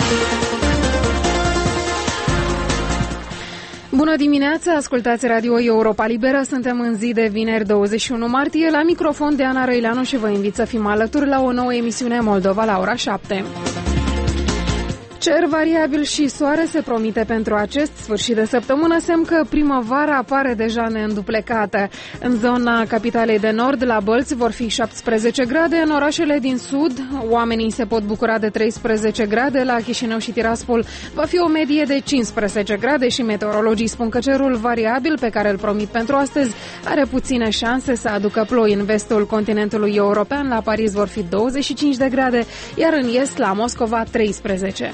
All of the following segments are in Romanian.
Bună dimineața, ascultați Radio Europa Liberă, suntem în zi de vineri 21 martie, la microfon de Ana Răileanu și vă invit să fim alături la o nouă emisiune Moldova la ora 7. Cer variabil și soare se promite pentru acest sfârșit de săptămână, semn că primăvara apare deja neînduplecată. În zona capitalei de nord, la Bălți, vor fi 17 grade, în orașele din sud oamenii se pot bucura de 13 grade, la Chișinău și Tiraspol va fi o medie de 15 grade și meteorologii spun că cerul variabil pe care îl promit pentru astăzi are puține șanse să aducă ploi. În vestul continentului european, la Paris vor fi 25 de grade, iar în est, la Moscova, 13.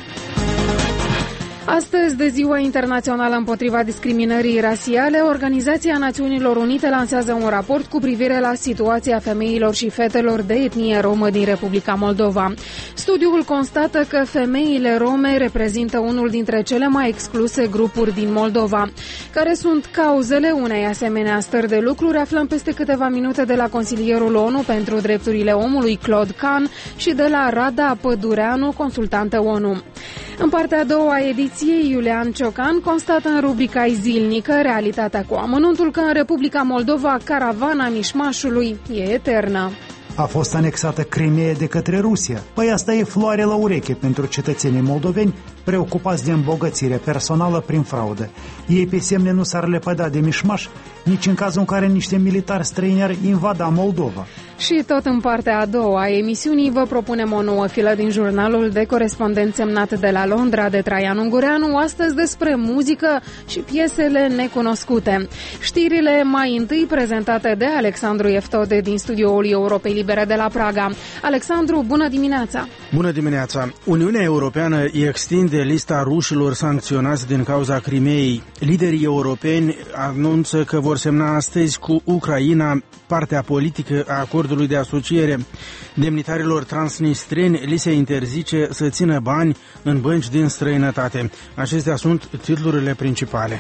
Astăzi, de Ziua Internațională împotriva discriminării rasiale, Organizația Națiunilor Unite lansează un raport cu privire la situația femeilor și fetelor de etnie romă din Republica Moldova. Studiul constată că femeile rome reprezintă unul dintre cele mai excluse grupuri din Moldova. Care sunt cauzele unei asemenea stări de lucruri, aflăm peste câteva minute de la consilierul ONU pentru drepturile omului, Claude Kahn, și de la Rada Pădureanu, consultantă ONU. În partea a doua a ediției, Iulian Ciocan constată în rubrica zilnică Realitatea cu amănuntul că în Republica Moldova caravana mișmașului e eternă. A fost anexată Crimeea de către Rusia. Păi asta e floare la ureche pentru cetățenii moldoveni preocupați de îmbogățire personală prin fraudă. Ei pe semne nu s-ar lepăda de mișmaș nici în cazul în care niște militari străini ar invada Moldova. Și tot în partea a doua a emisiunii vă propunem o nouă filă din jurnalul de corespondent semnat de la Londra de Traian Ungureanu, astăzi despre muzică și piesele necunoscute. Știrile mai întâi prezentate de Alexandru Eftode din studioul Europei Libere de la Praga. Alexandru, bună dimineața! Bună dimineața! Uniunea Europeană extinde lista rușilor sancționați din cauza Crimeei. Liderii europeni anunță că vor semna astăzi cu Ucraina partea politică a acordului de asociere. Demnitarilor transnistreni li se interzice să țină bani în bănci din străinătate. Acestea sunt titlurile principale.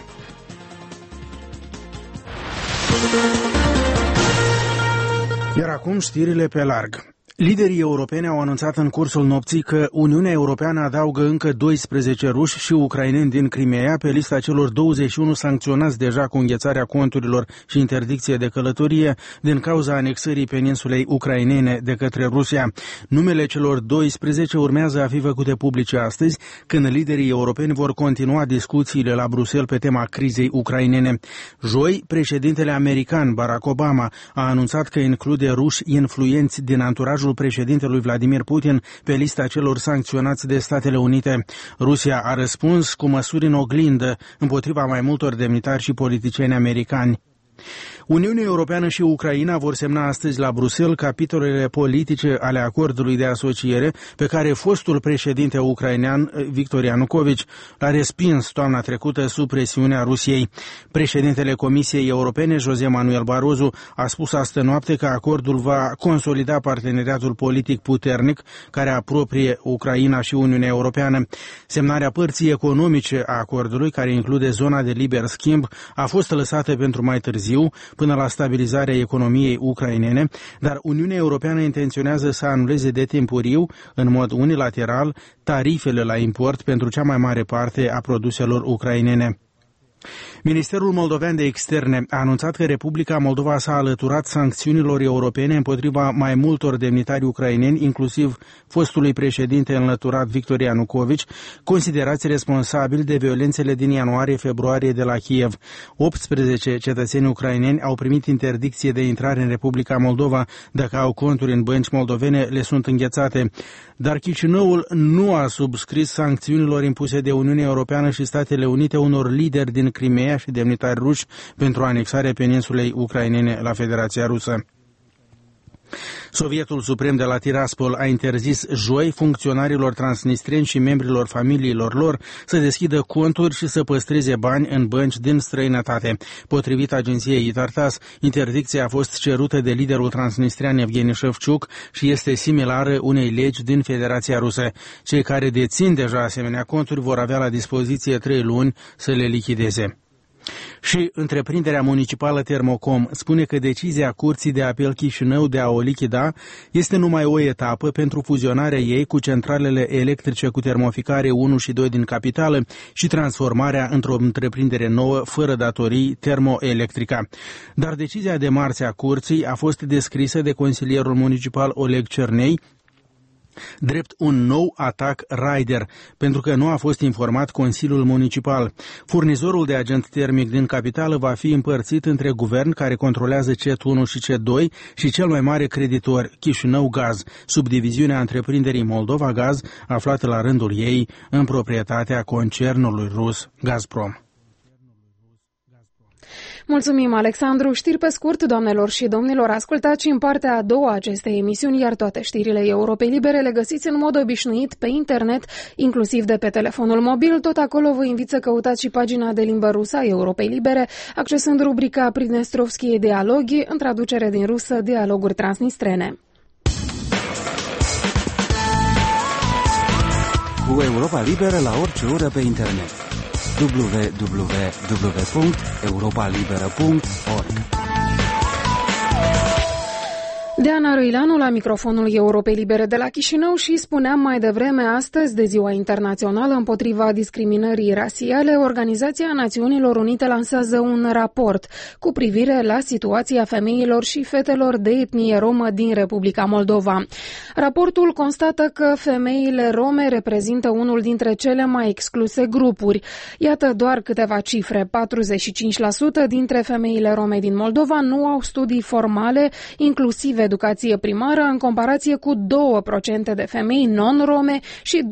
Iar acum știrile pe larg. Liderii europeni au anunțat în cursul nopții că Uniunea Europeană adaugă încă 12 ruși și ucraineni din Crimeea pe lista celor 21 sancționați deja cu înghețarea conturilor și interdicție de călătorie din cauza anexării peninsulei ucrainene de către Rusia. Numele celor 12 urmează a fi făcute publice astăzi, când liderii europeni vor continua discuțiile la Bruxelles pe tema crizei ucrainene. Joi, președintele american Barack Obama a anunțat că include ruși influenți din anturajul președintelui Vladimir Putin pe lista celor sancționați de Statele Unite. Rusia a răspuns cu măsuri în oglindă împotriva mai multor demnitari și politicieni americani. Uniunea Europeană și Ucraina vor semna astăzi la Bruxelles capitolele politice ale acordului de asociere pe care fostul președinte ucrainean Victor Ianukovici l-a respins toamna trecută sub presiunea Rusiei. Președintele Comisiei Europene, José Manuel Barroso, a spus astă noapte că acordul va consolida parteneriatul politic puternic care apropie Ucraina și Uniunea Europeană. Semnarea părții economice a acordului, care include zona de liber schimb, a fost lăsată pentru mai târziu, până la stabilizarea economiei ucrainene, dar Uniunea Europeană intenționează să anuleze de timpuriu, în mod unilateral, tarifele la import pentru cea mai mare parte a produselor ucrainene. Ministerul Moldovean de Externe a anunțat că Republica Moldova s-a alăturat sancțiunilor europene împotriva mai multor demnitari ucraineni, inclusiv fostului președinte înlăturat Victor Ianukovici, considerați responsabili de violențele din ianuarie-februarie de la Kiev. 18 cetățeni ucraineni au primit interdicție de intrare în Republica Moldova. Dacă au conturi în bănci moldovene, le sunt înghețate. Dar Chișinăul nu a subscris sancțiunilor impuse de Uniunea Europeană și Statele Unite unor lideri din Crimeea și demnitari ruși pentru anexarea peninsulei ucrainene la Federația Rusă. Sovietul Suprem de la Tiraspol a interzis joi funcționarilor transnistreni și membrilor familiilor lor să deschidă conturi și să păstreze bani în bănci din străinătate. Potrivit agenției Itartas, interdicția a fost cerută de liderul transnistrean Evgeni Șevciuc și este similară unei legi din Federația Rusă. Cei care dețin deja asemenea conturi vor avea la dispoziție 3 luni să le lichideze. Și întreprinderea municipală Termocom spune că decizia Curții de Apel Chișinău de a o lichida este numai o etapă pentru fuzionarea ei cu centralele electrice cu termoficare 1 și 2 din capitală și transformarea într-o întreprindere nouă fără datorii, Termoelectrica. Dar decizia de marți a Curții a fost descrisă de consilierul municipal Oleg Cernei drept un nou atac Raider, pentru că nu a fost informat Consiliul Municipal. Furnizorul de agent termic din capitală va fi împărțit între guvern, care controlează CET 1 și CET 2, și cel mai mare creditor, Chișinău Gaz, subdiviziunea întreprinderii Moldova Gaz, aflată la rândul ei în proprietatea concernului rus Gazprom. Mulțumim, Alexandru. Știri pe scurt, doamnelor și domnilor, ascultați în partea a doua acestei emisiuni, iar toate știrile Europei Libere le găsiți în mod obișnuit pe internet, inclusiv de pe telefonul mobil. Tot acolo vă invit să căutați și pagina de limbă rusă a Europei Libere, accesând rubrica Pridnestrovskие dialogi, în traducere din rusă, dialoguri transnistrene. Cu Europa Liberă la orice oră pe internet. www.europalibera.org. Deana Răileanu la microfonul Europei Libere de la Chișinău și spuneam mai devreme, astăzi, de Ziua Internațională împotriva discriminării rasiale, Organizația Națiunilor Unite lansează un raport cu privire la situația femeilor și fetelor de etnie romă din Republica Moldova. Raportul constată că femeile rome reprezintă unul dintre cele mai excluse grupuri. Iată doar câteva cifre. 45% dintre femeile rome din Moldova nu au studii formale, inclusiv educație primară, în comparație cu 2% de femei non-rome și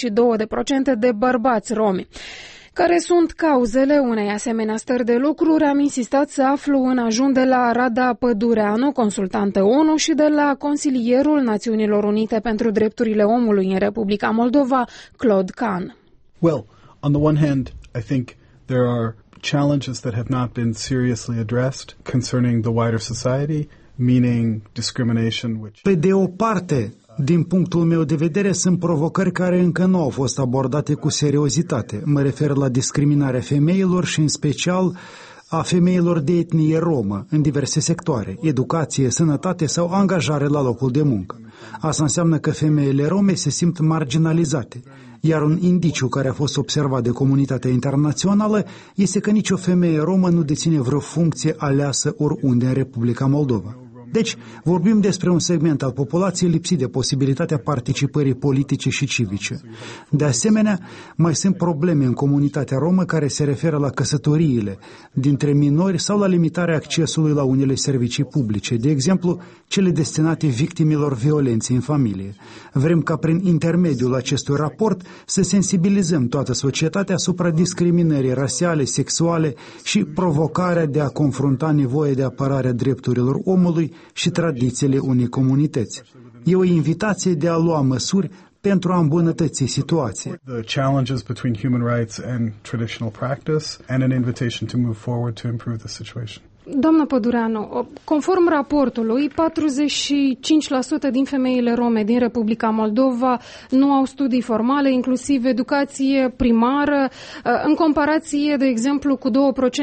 22% de bărbați romi. Care sunt cauzele unei asemenea stări de lucruri? Am insistat să aflu în ajun de la Rada Pădureanu, consultantă ONU, și de la consilierul Națiunilor Unite pentru Drepturile Omului în Republica Moldova, Claude Kahn. Well, on the one hand, I think there are challenges that have not been seriously addressed concerning the wider society, meaning discrimination, which... Pe de o parte, din punctul meu de vedere, sunt provocări care încă nu au fost abordate cu seriozitate. Mă refer la discriminarea femeilor și în special a femeilor de etnie romă în diverse sectoare, educație, sănătate sau angajare la locul de muncă. Asta înseamnă că femeile rome se simt marginalizate, iar un indiciu care a fost observat de comunitatea internațională este că nicio femeie romă nu deține vreo funcție aleasă oriunde în Republica Moldova. Deci, vorbim despre un segment al populației lipsit de posibilitatea participării politice și civice. De asemenea, mai sunt probleme în comunitatea romă care se referă la căsătoriile dintre minori sau la limitarea accesului la unele servicii publice, de exemplu, cele destinate victimilor violenței în familie. Vrem ca prin intermediul acestui raport să sensibilizăm toată societatea asupra discriminării rasiale, sexuale și provocarea de a confrunta nevoia de apărare a drepturilor omului și tradițiile unei comunități. E o invitație de a lua măsuri pentru a îmbunătăți situația. The challenges between human rights and traditional practice and an invitation to move forward to improve the situation. Doamna Pădureanu, conform raportului, 45% din femeile rome din Republica Moldova nu au studii formale, inclusiv educație primară, în comparație, de exemplu, cu 2%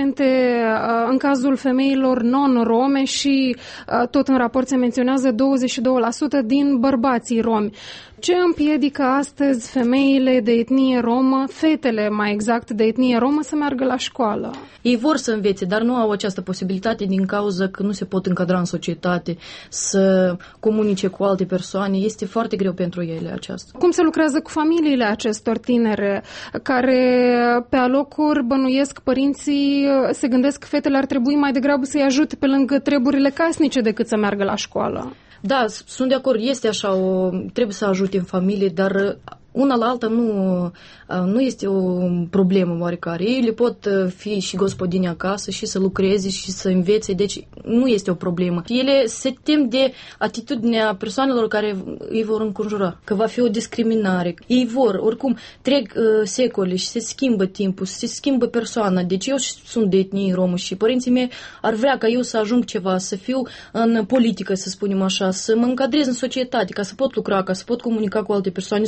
în cazul femeilor non-rome și, tot în raport se menționează, 22% din bărbații romi. Ce împiedică astăzi femeile de etnie romă, fetele mai exact de etnie romă, să meargă la școală? Ei vor să învețe, dar nu au această posibilitate din cauza că nu se pot încadra în societate, să comunice cu alte persoane. Este foarte greu pentru ele aceasta. Cum se lucrează cu familiile acestor tinere care pe alocuri bănuiesc părinții, se gândesc că fetele ar trebui mai degrabă să-i ajute pe lângă treburile casnice decât să meargă la școală? Da, sunt de acord, este așa, trebuie să ajute în familie, dar una la alta nu este o problemă oarecare. Ei le pot fi și gospodini acasă și să lucreze și să învețe, deci nu este o problemă. Ele se tem de atitudinea persoanelor care îi vor înconjura, că va fi o discriminare. Ei vor, oricum, trec secole și se schimbă timpul, se schimbă persoana. Deci eu sunt de etnie romă și părinții mei ar vrea ca eu să ajung ceva, să fiu în politică, să spunem așa, să mă încadrez în societate, ca să pot lucra, ca să pot comunica cu alte persoane, să nu stau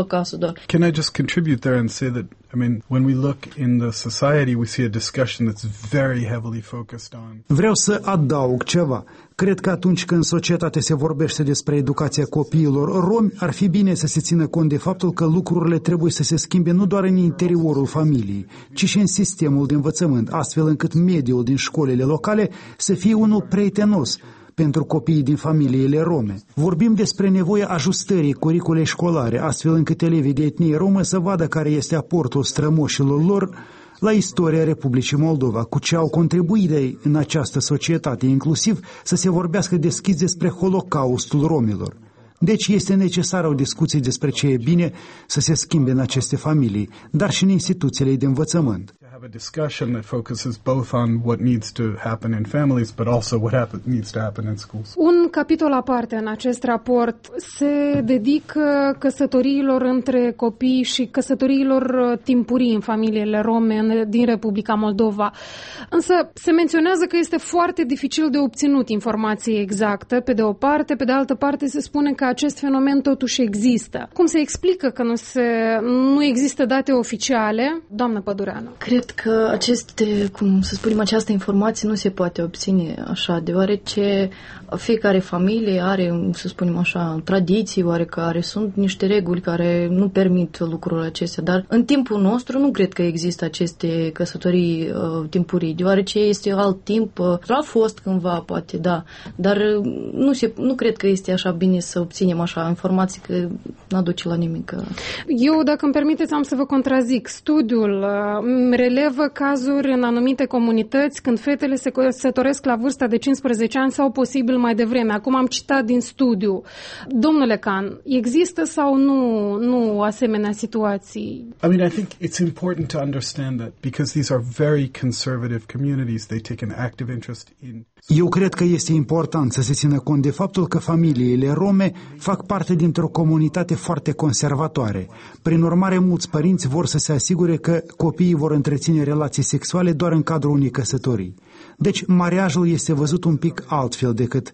acasă doar. Can I just contribute there and say that, I mean, when we look in the society, we see a discussion that's very heavily focused on. Vreau să adaug ceva. Cred că atunci când în societate se vorbește despre educația copiilor romi, ar fi bine să se țină cont de faptul că lucrurile trebuie să se schimbe nu doar în interiorul familiei, ci și în sistemul de învățământ, astfel încât mediul din școlile locale să fie unul prietenos pentru copiii din familiile rome. Vorbim despre nevoia ajustării curiculei școlare, astfel încât elevii de etnie romă să vadă care este aportul strămoșilor lor la istoria Republicii Moldova, cu ce au contribuit în această societate, inclusiv să se vorbească deschis despre Holocaustul romilor. Deci este necesară o discuție despre ce e bine să se schimbe în aceste familii, dar și în instituțiile de învățământ. Have a discussion that focuses both on what needs to happen in families, but also what needs to happen in schools. Un capitol aparte în acest raport se dedică căsătoriilor între copii și căsătoriilor timpurii în familiile rome din Republica Moldova. Însă se menționează că este foarte dificil de obținut informație exactă, pe de o parte, pe de altă parte se spune că acest fenomen totuși există. Cum se explică că nu există date oficiale? Doamnă Pădureanu. Cred că această informație nu se poate obține așa, deoarece fiecare familie are, să spunem așa, tradiții oarecare, sunt niște reguli care nu permit lucrurile acestea, dar în timpul nostru nu cred că există aceste căsătorii timpurii, deoarece este alt timp, a fost cândva, poate, da, dar nu cred că este așa bine să obținem așa informații, că nu aduce la nimic. Eu, dacă îmi permiteți, am să vă contrazic. Studiul relevă cazuri în anumite comunități când fetele se căsătoresc la vârsta de 15 ani sau posibil mai devreme. Acum am citat din studiu. Domnule Can, există sau nu asemenea situații? I mean, I think it's important to understand that because these are very conservative communities, they take an active interest in. Eu cred că este important să se țină cont de faptul că familiile rome fac parte dintr-o comunitate foarte conservatoare. Prin urmare, mulți părinți vor să se asigure că copiii vor întreține relații sexuale doar în cadrul unei căsătorii. Deci, mariajul este văzut un pic altfel decât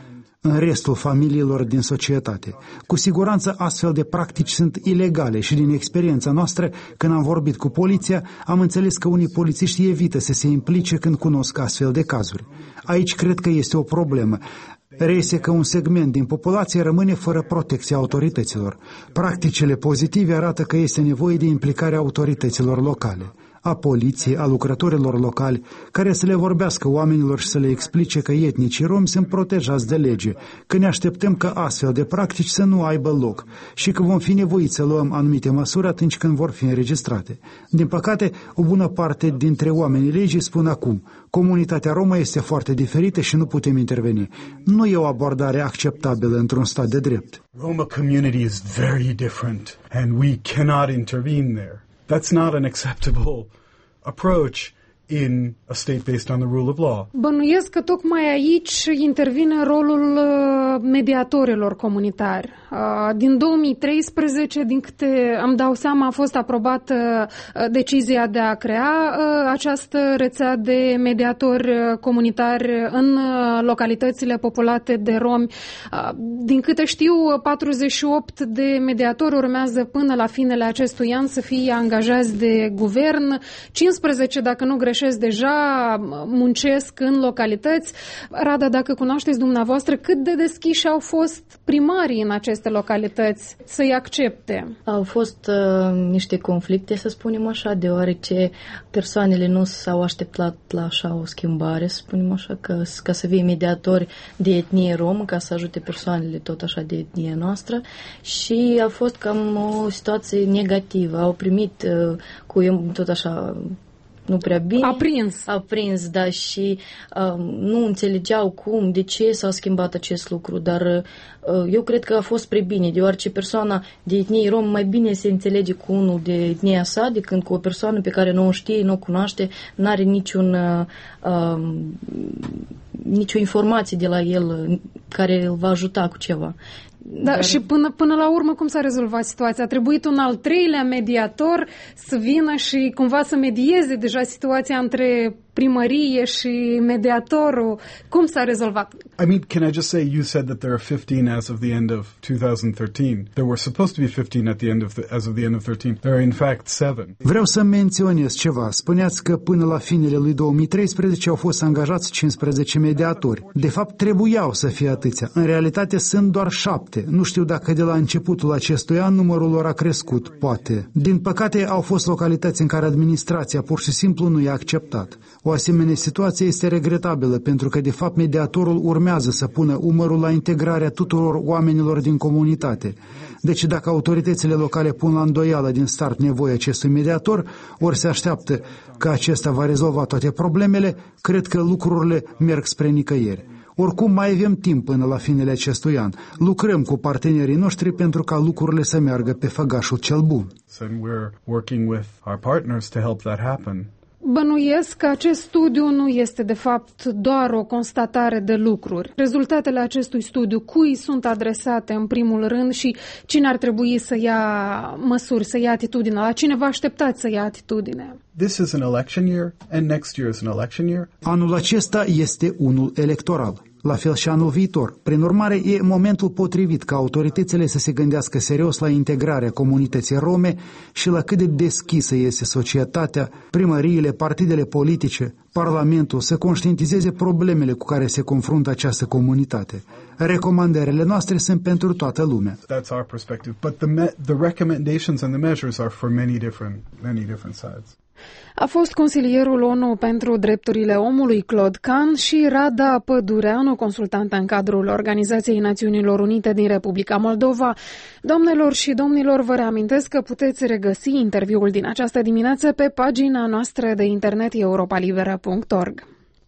în restul familiilor din societate. Cu siguranță astfel de practici sunt ilegale și din experiența noastră, când am vorbit cu poliția, am înțeles că unii polițiști evită să se implice când cunosc astfel de cazuri. Aici cred că este o problemă. Reiese că un segment din populație rămâne fără protecția autorităților. Practicile pozitive arată că este nevoie de implicarea autorităților locale, a poliției, a lucrătorilor locali, care să le vorbească oamenilor și să le explice că etnicii romi sunt protejați de lege, că ne așteptăm ca astfel de practici să nu aibă loc și că vom fi nevoiți să luăm anumite măsuri atunci când vor fi înregistrate. Din păcate, o bună parte dintre oamenii legii spun acum: comunitatea romă este foarte diferită și nu putem interveni. Nu e o abordare acceptabilă într-un stat de drept. Roma community is very different and we cannot intervene there. That's not an acceptable approach in a state based on the rule of law. Bănuiesc că tocmai aici intervine rolul mediatorilor comunitari. Din 2013, din câte îmi dau seama, a fost aprobată decizia de a crea această rețea de mediatori comunitari în localitățile populate de romi. Din câte știu, 48 de mediatori urmează până la finele acestui an să fie angajați de guvern, 15, dacă nu greșesc, deja muncesc în localități. Rada, dacă cunoașteți dumneavoastră, cât de deschiși au fost primarii în aceste localități să-i accepte? Au fost niște conflicte, să spunem așa, deoarece persoanele nu s-au așteptat la așa o schimbare, să spunem așa, ca să fie mediatori de etnie romă, ca să ajute persoanele tot așa de etnie noastră, și a fost cam o situație negativă. Au primit tot așa nu prea bine. Aprins, da, și nu înțelegeau cum, de ce s-a schimbat acest lucru, dar eu cred că a fost spre bine, deoarece persoana de etnie rom mai bine se înțelege cu unul de etnia sa decât cu o persoană pe care nu o știe, nu o cunoaște, n-are nicio informație de la el care îl va ajuta cu ceva. Da, și până la urmă cum s-a rezolvat situația? A trebuit un al treilea mediator să vină și cumva să medieze deja situația între primărie și mediatorul. Cum s-a rezolvat? I mean, can I just say, you said that there are 15 as of the end of 2013. There were supposed to be 15 at the end of as of the end of 13. There are in fact 7. Vreau să menționez ceva. Spuneați că până la finele lui 2013 au fost angajați 15 mediatori. De fapt, trebuiau să fie atâția. În realitate sunt doar 7. Nu știu dacă de la începutul acestui an numărul lor a crescut, poate. Din păcate, au fost localități în care administrația pur și simplu nu i-a acceptat. O asemenea situație este regretabilă pentru că, de fapt, mediatorul urmează să pună umărul la integrarea tuturor oamenilor din comunitate. Deci, dacă autoritățile locale pun la îndoială din start nevoia acestui mediator, ori se așteaptă că acesta va rezolva toate problemele, cred că lucrurile merg spre nicăieri. Oricum, mai avem timp până la finele acestui an. Lucrăm cu partenerii noștri pentru ca lucrurile să meargă pe făgașul cel bun. Bănuiesc că acest studiu nu este de fapt doar o constatare de lucruri. Rezultatele acestui studiu cui sunt adresate în primul rând și cine ar trebui să ia măsuri, să ia atitudine, la cine vă așteptați să ia atitudine? This is an election year and next year is an election year. Anul acesta este unul electoral, la fel și anul viitor. Prin urmare, e momentul potrivit ca autoritățile să se gândească serios la integrarea comunității rome și la cât de deschisă este societatea, primăriile, partidele politice, Parlamentul să conștientizeze problemele cu care se confruntă această comunitate. Recomandările noastre sunt pentru toată lumea. That's our perspective, but the recommendations and the measures are for many different sides. A fost consilierul ONU pentru drepturile omului Claude Kahn și Rada Pădureanu, consultantă în cadrul Organizației Națiunilor Unite din Republica Moldova. Doamnelor și domnilor, vă reamintesc că puteți regăsi interviul din această dimineață pe pagina noastră de internet europalibera.org.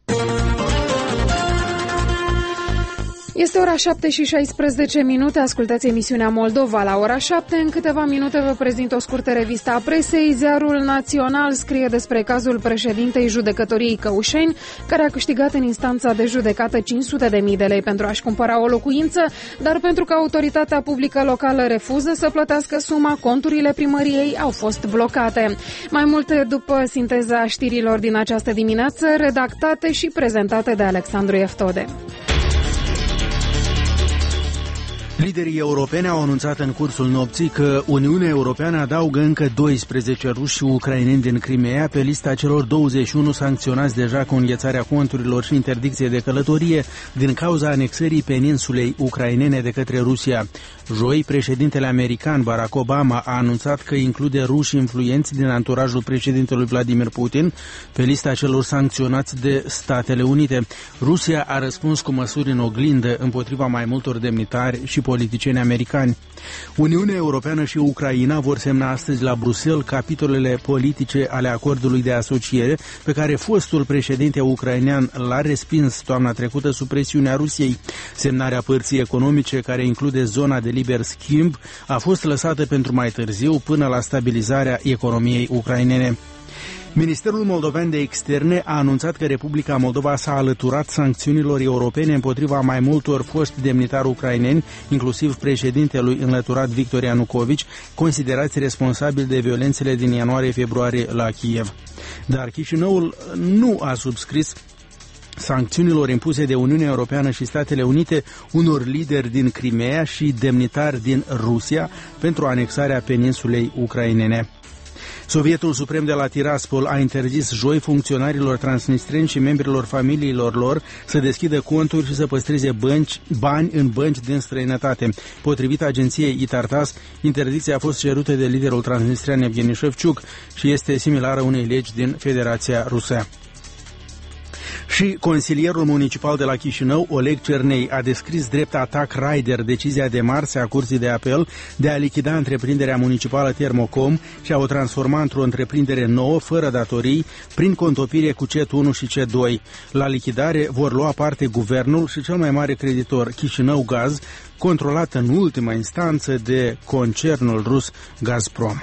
Este ora 7:16, ascultați emisiunea Moldova la ora 7. În câteva minute vă prezint o scurtă revistă a presei. Ziarul Național scrie despre cazul președintei judecătoriei Căușeni, care a câștigat în instanța de judecată 500.000 de lei pentru a-și cumpăra o locuință, dar pentru că autoritatea publică locală refuză să plătească suma, conturile primăriei au fost blocate. Mai multe după sinteza știrilor din această dimineață, redactate și prezentate de Alexandru Eftode. Liderii europeni au anunțat în cursul nopții că Uniunea Europeană adaugă încă 12 ruși și ucraineni din Crimeea pe lista celor 21 sancționați deja cu înghețarea conturilor și interdicție de călătorie din cauza anexării peninsulei ucrainene de către Rusia. Joi, președintele american Barack Obama a anunțat că include ruși influenți din anturajul președintelui Vladimir Putin pe lista celor sancționați de Statele Unite. Rusia a răspuns cu măsuri în oglindă împotriva mai multor demnitari și politicieni americani. Uniunea Europeană și Ucraina vor semna astăzi la Bruxelles capitolele politice ale acordului de asociere pe care fostul președinte ucrainean l-a respins toamna trecută sub presiunea Rusiei. Semnarea părții economice, care include zona de liber schimb, a fost lăsată pentru mai târziu, până la stabilizarea economiei ucrainene. Ministerul Moldovean de Externe a anunțat că Republica Moldova s-a alăturat sancțiunilor europene împotriva mai multor foști demnitari ucraineni, inclusiv președintelui înlăturat Victor Ianucovici, considerați responsabili de violențele din ianuarie-februarie la Kiev. Dar Chișinăul nu a subscris sancțiunilor impuse de Uniunea Europeană și Statele Unite unor lideri din Crimeea și demnitari din Rusia pentru anexarea peninsulei ucrainene. Sovietul Suprem de la Tiraspol a interzis joi funcționarilor transnistreni și membrilor familiilor lor să deschidă conturi și să păstreze bani în bănci din străinătate. Potrivit agenției Itartas, interdicția a fost cerută de liderul transnistrean Evgeni Șevciuc și este similară unei legi din Federația Rusă. Și consilierul municipal de la Chișinău, Oleg Cernei, a descris drept atac raider decizia de marți a Curții de Apel de a lichida întreprinderea municipală Termocom și a o transforma într-o întreprindere nouă, fără datorii, prin contopire cu CET1 și CET2. La lichidare vor lua parte guvernul și cel mai mare creditor, Chișinău Gaz, controlat în ultima instanță de concernul rus Gazprom.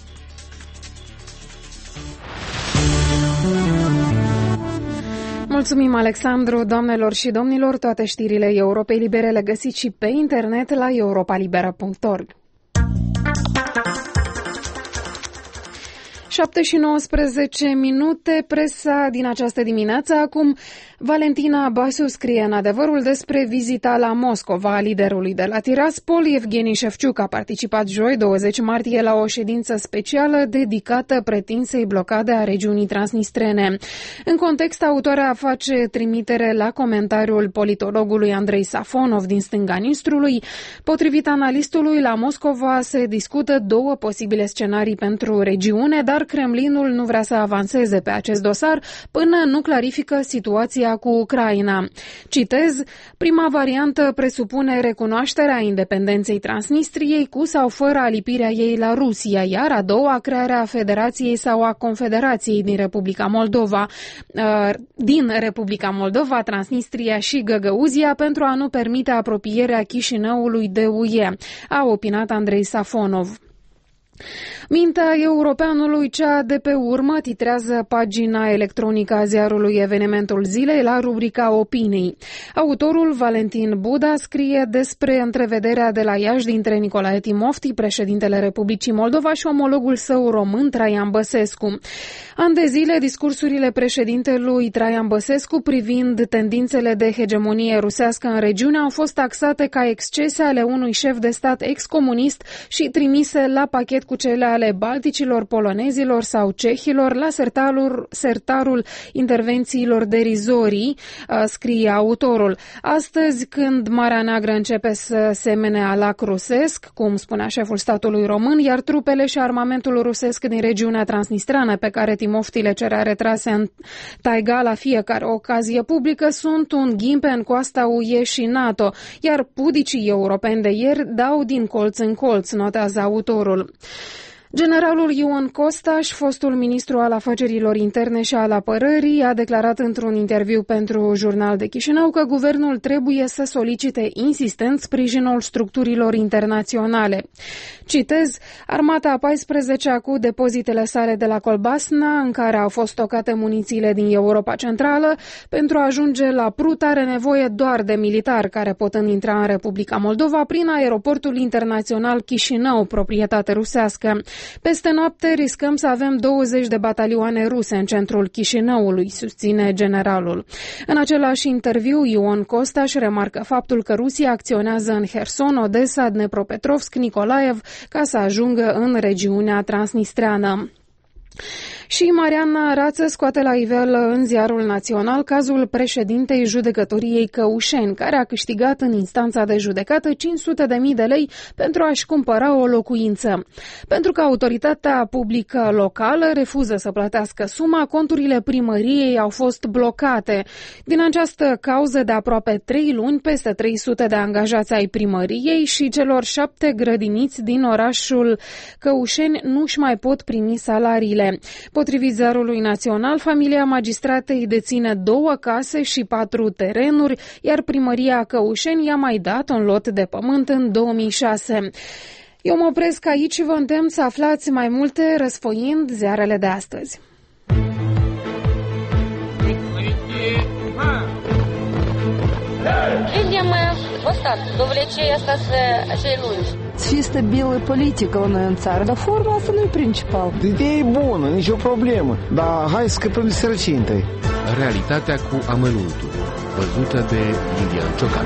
Mulțumim, Alexandru. Doamnelor și domnilor, toate știrile Europei Libere le găsiți și pe internet la europalibera.org. 7:19, presa din această dimineață. Acum, Valentina Basu scrie în Adevărul despre vizita la Moscova a liderului de la Tiraspol. Evgeni Șefciuc a participat joi, 20 martie, la o ședință specială dedicată pretinsei blocade a regiunii transnistrene. În context, autoarea face trimitere la comentariul politologului Andrei Safonov din stânga Nistrului. Potrivit analistului, la Moscova se discută două posibile scenarii pentru regiune, dar Kremlinul nu vrea să avanseze pe acest dosar până nu clarifică situația cu Ucraina. Citez, prima variantă presupune recunoașterea independenței Transnistriei cu sau fără alipirea ei la Rusia, iar a doua crearea Federației sau a Confederației din Republica Moldova, Transnistria și Găgăuzia pentru a nu permite apropierea Chișinăului de UE, a opinat Andrei Safonov. Mintea europeanului cea de pe urmă titrează pagina electronică a ziarului Evenimentul Zilei la rubrica Opinii. Autorul Valentin Buda scrie despre întrevederea de la Iași dintre Nicolae Timofti, președintele Republicii Moldova, și omologul său român Traian Băsescu. Ani de zile, discursurile președintelui Traian Băsescu privind tendințele de hegemonie rusească în regiune au fost taxate ca excese ale unui șef de stat excomunist și trimise la pachet cu cele ale balticilor, polonezilor sau cehilor la sertarul intervențiilor derizorii, scrie autorul. Astăzi, când Marea Neagră începe să semene a lac rusesc, cum spunea șeful statului român, iar trupele și armamentul rusesc din regiunea transnistreană, pe care Timofti le cerea retrase în taiga la fiecare ocazie publică, sunt un ghimpe în coasta UE și NATO, iar pudicii europeni de ieri dau din colț în colț, notează autorul. Generalul Ion Costaș, fostul ministru al afacerilor interne și al apărării, a declarat într-un interviu pentru Jurnal de Chișinău că guvernul trebuie să solicite insistent sprijinul structurilor internaționale. Citez, armata a 14-a cu depozitele sale de la Colbasna, în care au fost stocate munițiile din Europa Centrală, pentru a ajunge la Prut are nevoie doar de militari care pot intra în Republica Moldova prin aeroportul internațional Chișinău, proprietate rusească. Peste noapte riscăm să avem 20 de batalioane ruse în centrul Chișinăului, susține generalul. În același interviu, Ion Costaș remarcă faptul că Rusia acționează în Herson, Odessa, Dnepropetrovsk, Nicolaev ca să ajungă în regiunea transnistreană. Și Mariana Rață scoate la iveală în Ziarul Național cazul președintei judecătoriei Căușeni, care a câștigat în instanța de judecată 500.000 de lei pentru a-și cumpăra o locuință. Pentru că autoritatea publică locală refuză să plătească suma, conturile primăriei au fost blocate. Din această cauză de aproape 3 luni, peste 300 de angajați ai primăriei și celor 7 grădiniți din orașul Căușeni nu-și mai pot primi salariile. Potrivit Ziarului Național, familia magistratei deține 2 case și 4 terenuri, iar primăria Căușeni i-a mai dat un lot de pământ în 2006. Eu mă opresc aici și vă îndemn să aflați mai multe răsfoind ziarele de astăzi. Видимо, вот так, довлече остаться celui. Și stabilă politică la noi în țară, dar forma asta nu e principal. Ideea e bună, nicio problemă, dar hai să scăpăm de sărăcie întâi. Realitatea cu amănuntul, văzută de Lilian Ciocan.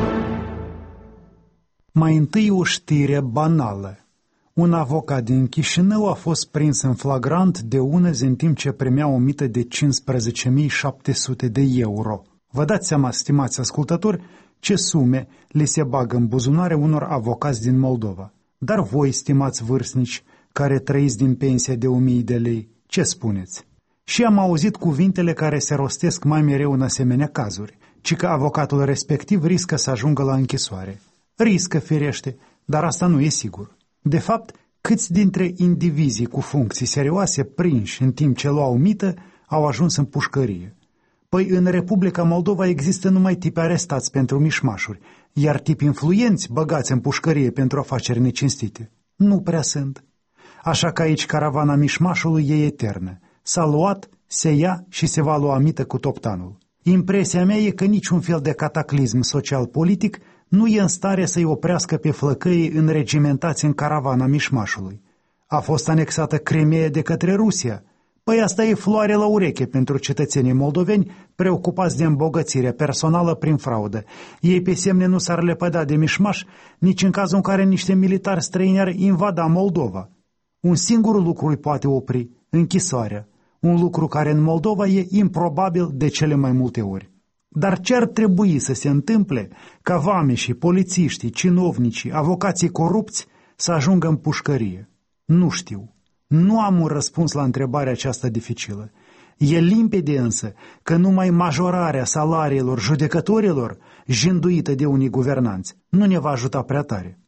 Mai întâi o știre banală. Un avocat din Chișinău a fost prins în flagrant de unăzi în timp ce primea o mită de 15.700 de euro. Vă dați seama, stimați ascultători, ce sume le se bagă în buzunare unor avocați din Moldova. Dar voi, stimați vârstnici, care trăiți din pensia de 1.000 de lei, ce spuneți? Și am auzit cuvintele care se rostesc mai mereu în asemenea cazuri, ci că avocatul respectiv riscă să ajungă la închisoare. Riscă, firește, dar asta nu e sigur. De fapt, câți dintre indivizii cu funcții serioase prinși în timp ce luau mită au ajuns în pușcărie? Păi în Republica Moldova există numai tipi arestați pentru mișmașuri, iar tipi influenți băgați în pușcărie pentru afaceri necinstite. Nu prea sunt. Așa că aici caravana mișmașului e eternă. S-a luat, se ia și se va lua mită cu toptanul. Impresia mea e că niciun fel de cataclism social-politic nu e în stare să-i oprească pe flăcăii înregimentați în caravana mișmașului. A fost anexată Crimeea de către Rusia Păi asta e floare la ureche pentru cetățenii moldoveni preocupați de îmbogățire personală prin fraudă. Ei pe semne nu s-ar lepăda de mișmaș nici în cazul în care niște militari străini ar invada Moldova. Un singur lucru îi poate opri, închisoarea, un lucru care în Moldova e improbabil de cele mai multe ori. Dar ce ar trebui să se întâmple ca vameșii, polițiștii, cinovnicii, avocații corupți să ajungă în pușcărie? Nu știu. Nu am un răspuns la întrebarea aceasta dificilă. E limpede însă că numai majorarea salariilor judecătorilor, jinduită de unii guvernanți, nu ne va ajuta prea tare.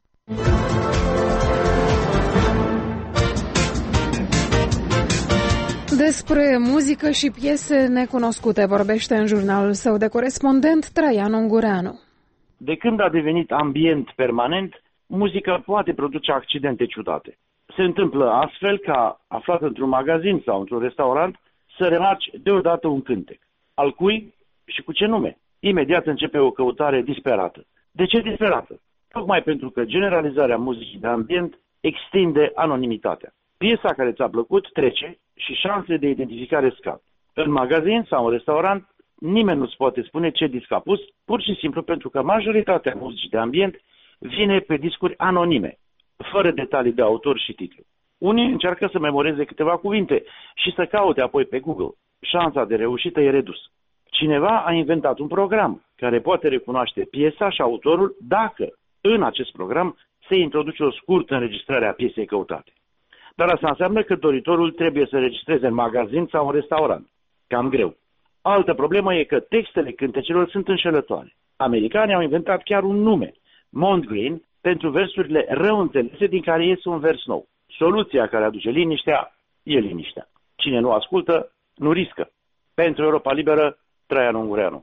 Despre muzică și piese necunoscute vorbește în jurnalul său de corespondent Traian Ungureanu. De când a devenit ambient permanent, muzica poate produce accidente ciudate. Se întâmplă astfel ca, aflat într-un magazin sau într-un restaurant, să remarci deodată un cântec. Al cui și cu ce nume? Imediat începe o căutare disperată. De ce disperată? Tocmai pentru că generalizarea muzicii de ambient extinde anonimitatea. Piesa care ți-a plăcut trece și șansele de identificare scad. În magazin sau în restaurant, nimeni nu-ți poate spune ce disc a pus, pur și simplu pentru că majoritatea muzicii de ambient vine pe discuri anonime, fără detalii de autor și titlu. Unii încearcă să memoreze câteva cuvinte și să caute apoi pe Google. Șansa de reușită e redusă. Cineva a inventat un program care poate recunoaște piesa și autorul dacă în acest program se introduce o scurtă înregistrare a piesei căutate. Dar asta înseamnă că doritorul trebuie să registreze în magazin sau în restaurant. Cam greu. Altă problemă e că textele cântecelor sunt înșelătoare. Americanii au inventat chiar un nume, Mondegreen, pentru versurile rău înțelese din care iese un vers nou. Soluția care aduce liniștea e liniștea. Cine nu ascultă, nu riscă. Pentru Europa Liberă, Traian Ungureanu.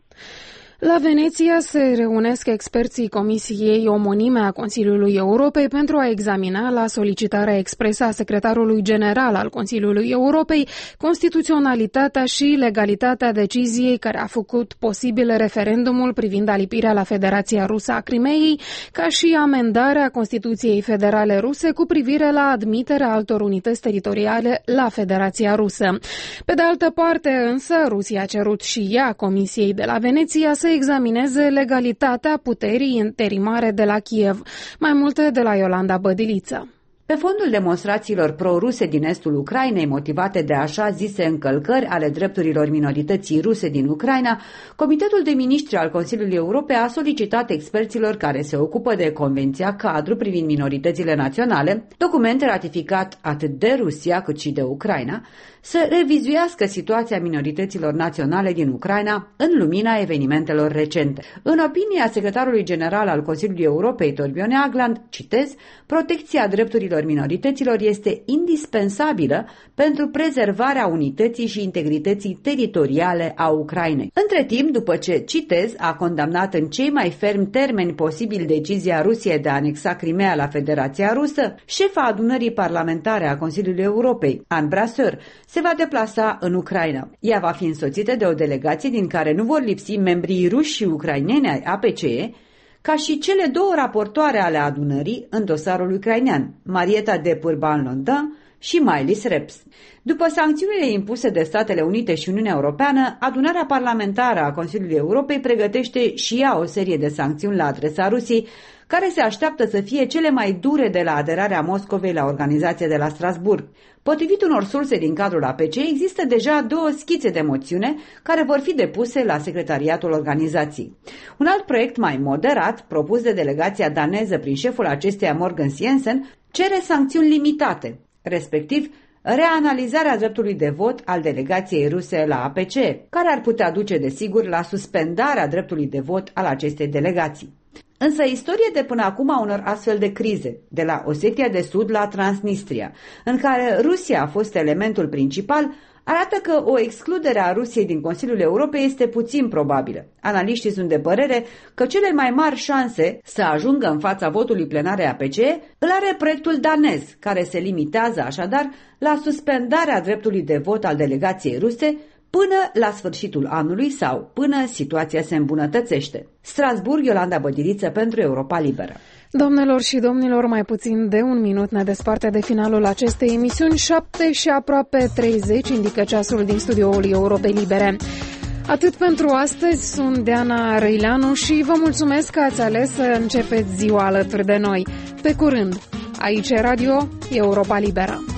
La Veneția se reunesc experții Comisiei omonime a Consiliului Europei pentru a examina, la solicitarea expresă a secretarului general al Consiliului Europei, constituționalitatea și legalitatea deciziei care a făcut posibil referendumul privind alipirea la Federația Rusă a Crimeei, ca și amendarea Constituției Federale Ruse cu privire la admiterea altor unități teritoriale la Federația Rusă. Pe de altă parte, însă, Rusia a cerut și ea Comisiei de la Veneția să examineze legalitatea puterii interimare de la Kiev. Mai multe de la Iolanda Bădiliță. Pe fondul demonstrațiilor pro-ruse din estul Ucrainei, motivate de așa zise încălcări ale drepturilor minorității ruse din Ucraina, Comitetul de Miniștri al Consiliului Europei a solicitat experților care se ocupă de Convenția Cadru privind minoritățile naționale, document ratificat atât de Rusia cât și de Ucraina, să revizuiască situația minorităților naționale din Ucraina în lumina evenimentelor recente. În opinia secretarului general al Consiliului Europei, Torbjörn Jagland, citez, protecția drepturilor minorităților este indispensabilă pentru prezervarea unității și integrității teritoriale a Ucrainei. Între timp, după ce, citez, a condamnat în cei mai fermi termeni posibil decizia Rusiei de a anexa Crimea la Federația Rusă, șefa adunării parlamentare a Consiliului Europei, Anne Brasseur, se va deplasa în Ucraina. Ea va fi însoțită de o delegație din care nu vor lipsi membrii ruși și ucraineni ai APCE, ca și cele două raportoare ale adunării în dosarul ucrainean, Marieta de Purban-Londin și Mailis Reps. După sancțiunile impuse de Statele Unite și Uniunea Europeană, adunarea parlamentară a Consiliului Europei pregătește și ea o serie de sancțiuni la adresa Rusiei, care se așteaptă să fie cele mai dure de la aderarea Moscovei la organizația de la Strasburg. Potrivit unor surse din cadrul APC, există deja două schițe de moțiune care vor fi depuse la secretariatul organizației. Un alt proiect mai moderat, propus de delegația daneză prin șeful acesteia Morgan Jensen, cere sancțiuni limitate, respectiv reanalizarea dreptului de vot al delegației ruse la APC, care ar putea duce, desigur, la suspendarea dreptului de vot al acestei delegații. Însă istoria de până acum a unor astfel de crize, de la Osetia de Sud la Transnistria, în care Rusia a fost elementul principal, arată că o excludere a Rusiei din Consiliul Europei este puțin probabilă. Analiștii sunt de părere că cele mai mari șanse să ajungă în fața votului plenare APC îl are proiectul danez, care se limitează așadar la suspendarea dreptului de vot al delegației ruse până la sfârșitul anului sau până situația se îmbunătățește. Strasburg, Iolanda Bădiliță pentru Europa Liberă. Doamnelor și domnilor, mai puțin de un minut ne desparte de finalul acestei emisiuni. 7 și aproape 30 indică ceasul din studioul Europei Libere. Atât pentru astăzi, sunt Diana Răileanu și vă mulțumesc că ați ales să începeți ziua alături de noi. Pe curând, aici e Radio Europa Liberă.